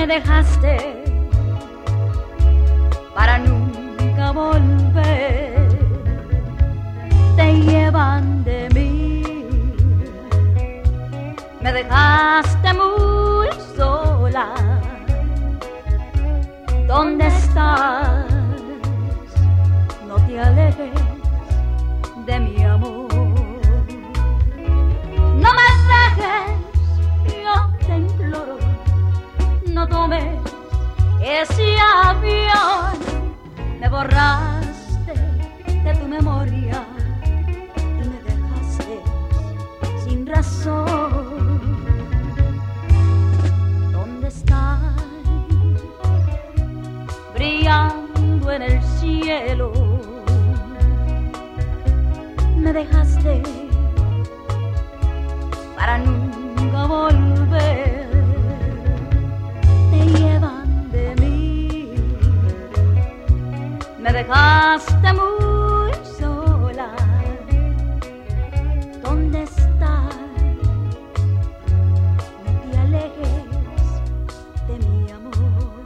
me dejaste para nunca volver. Te llevan de mí, me dejaste muy sola. ¿Dónde estás? No te alejes de mi amor. No me dejes, yo te imploro. No tomes ese avión. Me borraste de tu memoria y me dejaste sin razón. ¿Dónde estás? Brillando en el cielo. Me dejaste para nunca volver. Te llevan de mí, me dejaste muy sola. ¿Dónde estás? No te alejes de mi amor.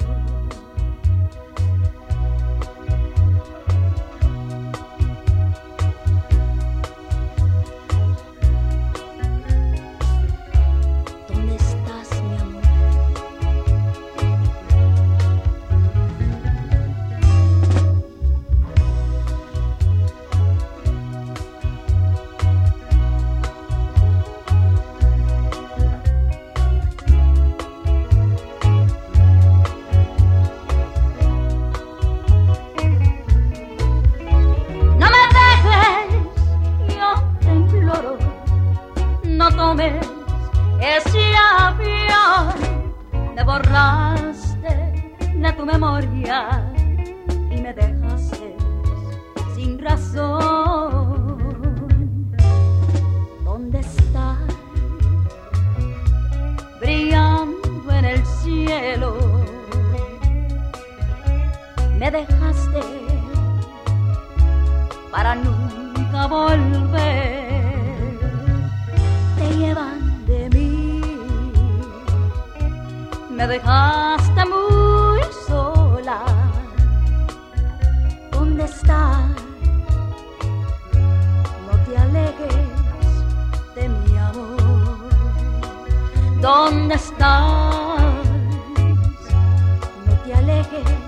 No tomes ese avión. Me borraste de tu memoria y me dejaste sin razón. ¿Dónde estás? Brillando en el cielo. Me dejaste para nunca volver. Te llevan de mí, me dejaste muy sola. ¿Dónde estás? No te alejes de mi amor. ¿Dónde estás? No te alejes